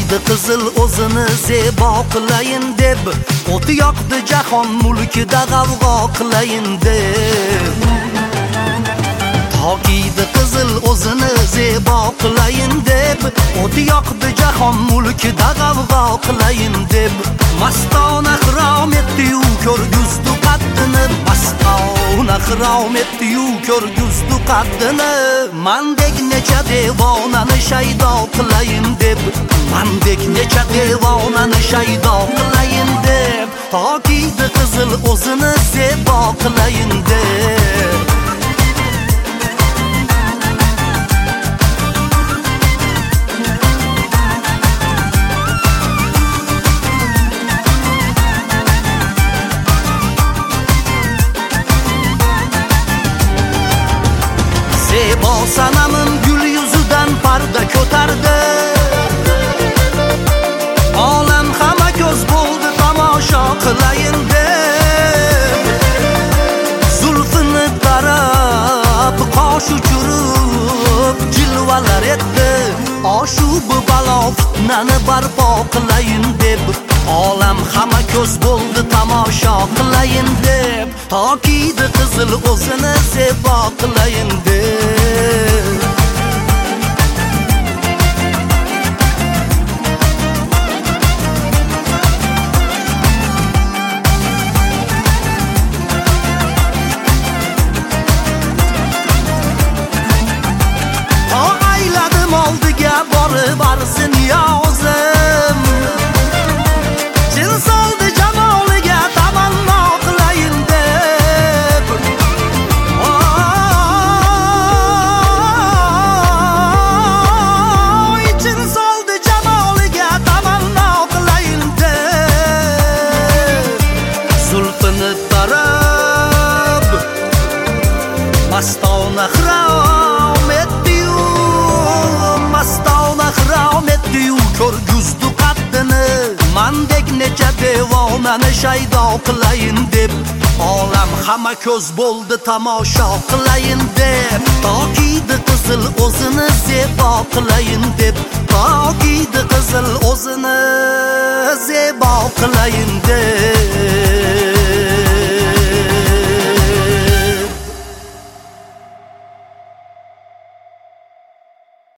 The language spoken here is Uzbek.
Tokiydi qizil o'zini zebo qilayin deb, o'ti yoqdi jahon mulkida g'avg'o qilayin deb. Tokiydi qizil o'zini zebo qilayin deb, o'ti yoqdi jahon mulkida g'avg'o qilayin deb. Mastona xirom etdi-yu ko'rguzdi qaddini, mastona xirom etdi-yu ko'rguzdi qaddini. Mandek necha devonani shaydo qilayin deb, mandek necha devonani shaydo qilayin deb. Tokiydi qizil o'zini zebo qilayin deb. Zebo sanamim gul yuzidan parda ko'tardi, olam hamma ko'z bo'ldi tomosha qilayin deb. Zulfini tarab qosh uchirib jilvalar etdi, oshubi balo fitnani barpo qilayin deb. Olam hamma ko'z bo'ldi tomosha qilayin deb. Tokiydi qizil o'zini zebo qilayin deb. Ayladim oldiga borib arsin yozim, jin soldi jamoliga tamanno qilayin deb. Jin soldi jamoliga tamanno qilayin deb. Zulfini tarab mastona xirom etdi-yu, mastona xirom etdi-yu ko'rguzdi qaddini. Mandek necha devonani shaydo qilayin deb, olam hamma ko'z bo'ldi tomosha qilayin deb. Tokiydi qizil o'zini zebo qilayin deb, tokiydi qizil o'zini zebo qilayin deb.